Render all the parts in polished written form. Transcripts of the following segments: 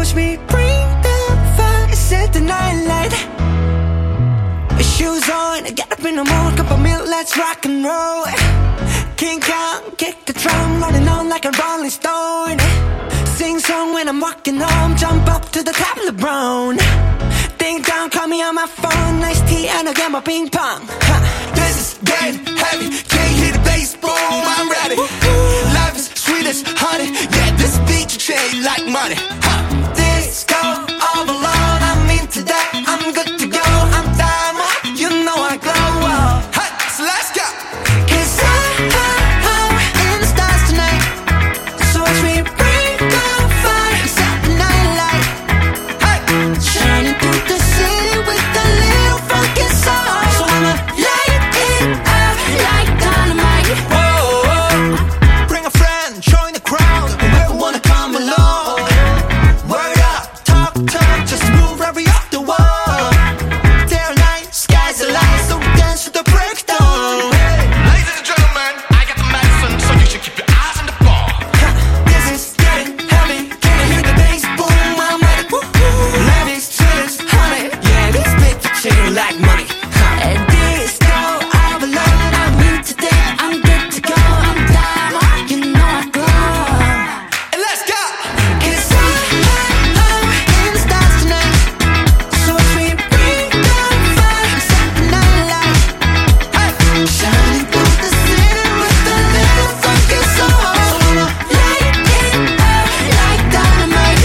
watch me bring the fire, set the night light. Shoes on, get up in the mood, cup of milk, let's rock and roll. King Kong, kick the drum, rolling on like a rolling stone. Sing song when I'm walking home, jump up to the top of LeBron. Ding dong, call me on my phone, nice tea and I'll get my ping pong. This is getting heavy, can't hear the bass, boom, I'm ready. Life is sweet as honey, yeah, this beat you chain like money. Disco overload, I'm into that, I'm good to go. I'm diamond, you know I glow. Hey, so let's go. 'Cause I'm in the stars tonight. So watch me bring the fire, set the night light. Hey, Shining through the city with a little funky soul. So I'ma light it up like dynamite. whoa, bring a friend, join the crowd, whoever wanna come along. Word up, talk, just move every up the wall. Day or night, sky's the light, so we dance to the breakdown. Ladies and gentlemen, I got the medicine, so you should keep your eyes on the ball. This is getting heavy, can you hear the bass boom? I'm ready. Life is sweet as honey, yeah, this bitch is chill like money. And disco overload, I'm into that, I'm good to go. I'm diamond, you know I glow. And let's go. 'Cause I'm in the stars tonight. So watch me bring the fire, set the night light. Shining through the city with a little funky soul. So I'ma light it up like dynamite.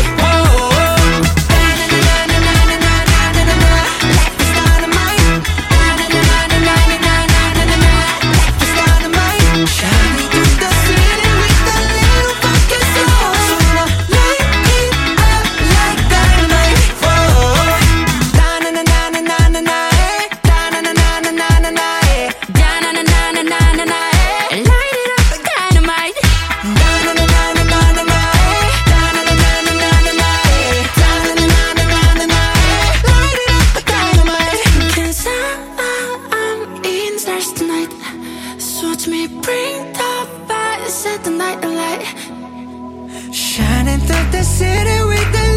Life is dynamite. Life is dynamite. Shining through the city with a little funky soul. So I'ma light it up like dynamite. Watch me bring the fire, set the night alight. Shining through the city with the